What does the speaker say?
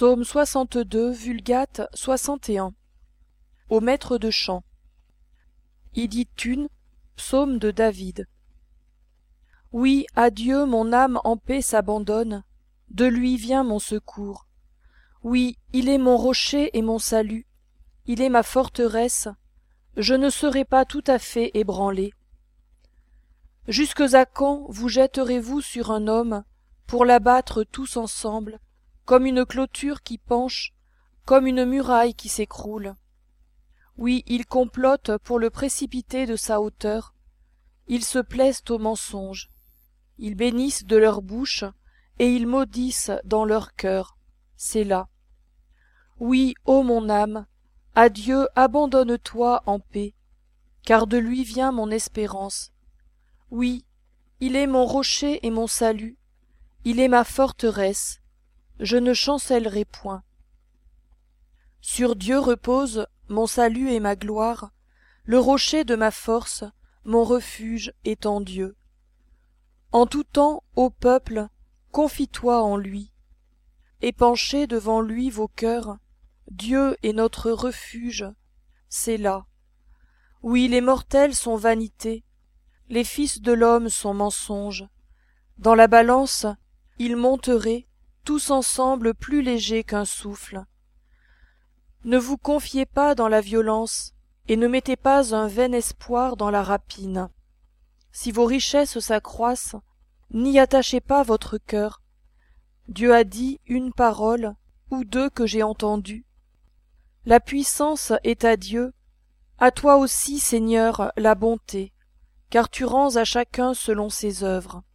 Psaume 62, Vulgate 61. Au maître de chant. Iditune, psaume de David. Oui, à Dieu mon âme en paix s'abandonne, de lui vient mon secours. Oui, il est mon rocher et mon salut, il est ma forteresse, je ne serai pas tout à fait ébranlé. Jusques à quand vous jetterez-vous sur un homme, pour l'abattre tous ensemble, comme une clôture qui penche, comme une muraille qui s'écroule? Oui, ils complotent pour le précipiter de sa hauteur, ils se plaisent au mensonge, ils bénissent de leur bouche, et ils maudissent dans leur cœur. Sélah. Oui, ô mon âme, à Dieu abandonne-toi en paix, car de lui vient mon espérance. Oui, il est mon rocher et mon salut, il est ma forteresse, je ne chancellerai point. Sur Dieu repose mon salut et ma gloire, le rocher de ma force, mon refuge est en Dieu. En tout temps, ô peuple, confie-toi en lui. Épanchez devant lui vos cœurs, Dieu est notre refuge, Sélah. Oui, les mortels sont vanité, les fils de l'homme sont mensonges. Dans la balance, ils monteraient, tous ensemble plus légers qu'un souffle. Ne vous confiez pas dans la violence, et ne mettez pas un vain espoir dans la rapine. Si vos richesses s'accroissent, n'y attachez pas votre cœur. Dieu a dit une parole, ou deux que j'ai entendues. La puissance est à Dieu, à toi aussi, Seigneur, la bonté, car tu rends à chacun selon ses œuvres.